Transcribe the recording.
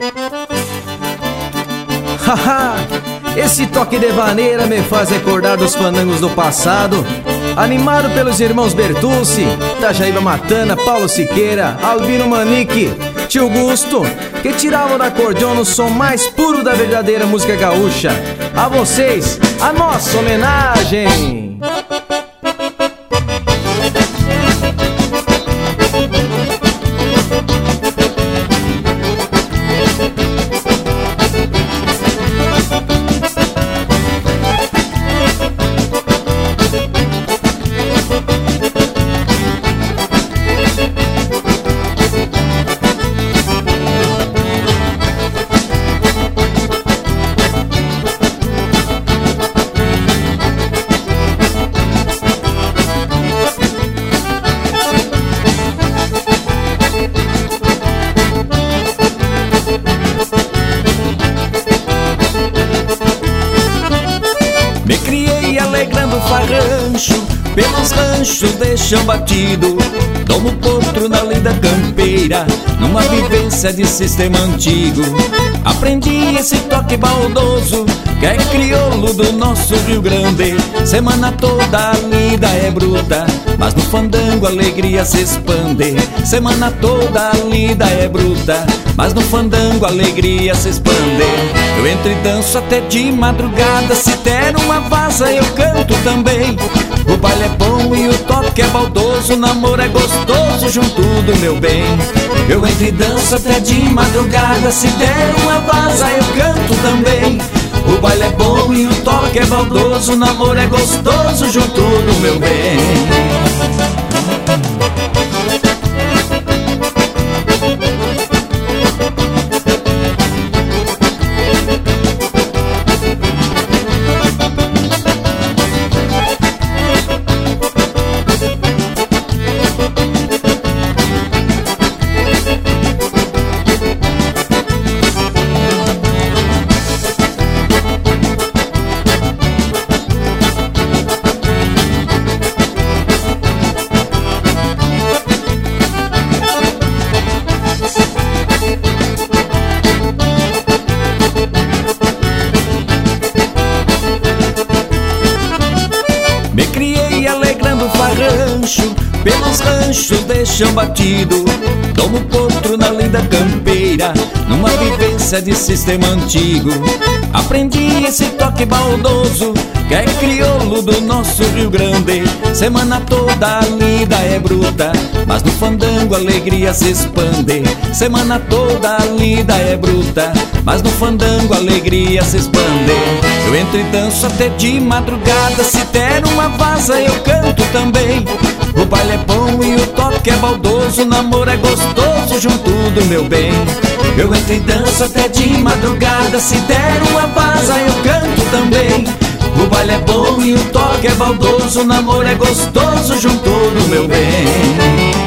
Haha, esse toque de vaneira me faz recordar dos fandangos do passado, animado pelos irmãos Bertucci, Tajaíba Matana, Paulo Siqueira, Albino Manique, Tio Gusto, que tiravam da acordeon o som mais puro da verdadeira música gaúcha. A vocês, a nossa homenagem! Pelos ranchos de chão batido, domo potro na lida campeira, numa vivência de sistema antigo. Aprendi esse toque baldoso, que é crioulo do nosso Rio Grande. Semana toda a lida é bruta, mas no fandango a alegria se expande. Semana toda a lida é bruta, mas no fandango a alegria se expande. Eu entro e danço até de madrugada, se der uma vaza eu canto também. O baile é bom e o toque é baldoso, o namoro é gostoso junto do meu bem. Eu entro e danço até de madrugada, se der uma vaza eu canto também. O baile é bom e o toque é baldoso, o namoro é gostoso junto do meu bem. Pelos ranchos de chão batido, domo potro na lida campeira, numa vivência de sistema antigo. Aprendi esse toque baldoso, que é crioulo do nosso Rio Grande. Semana toda a lida é bruta, mas no fandango a alegria se expande. Semana toda a lida é bruta, mas no fandango a alegria se expande. Eu entro e danço até de madrugada, se der uma vaza eu canto também. O baile é bom e o toque é baldoso, o namoro é gostoso junto do meu bem. Eu entro e danço até de madrugada, se der uma vaza eu canto também. O baile é bom e o toque é baldoso, o namoro é gostoso junto do meu bem.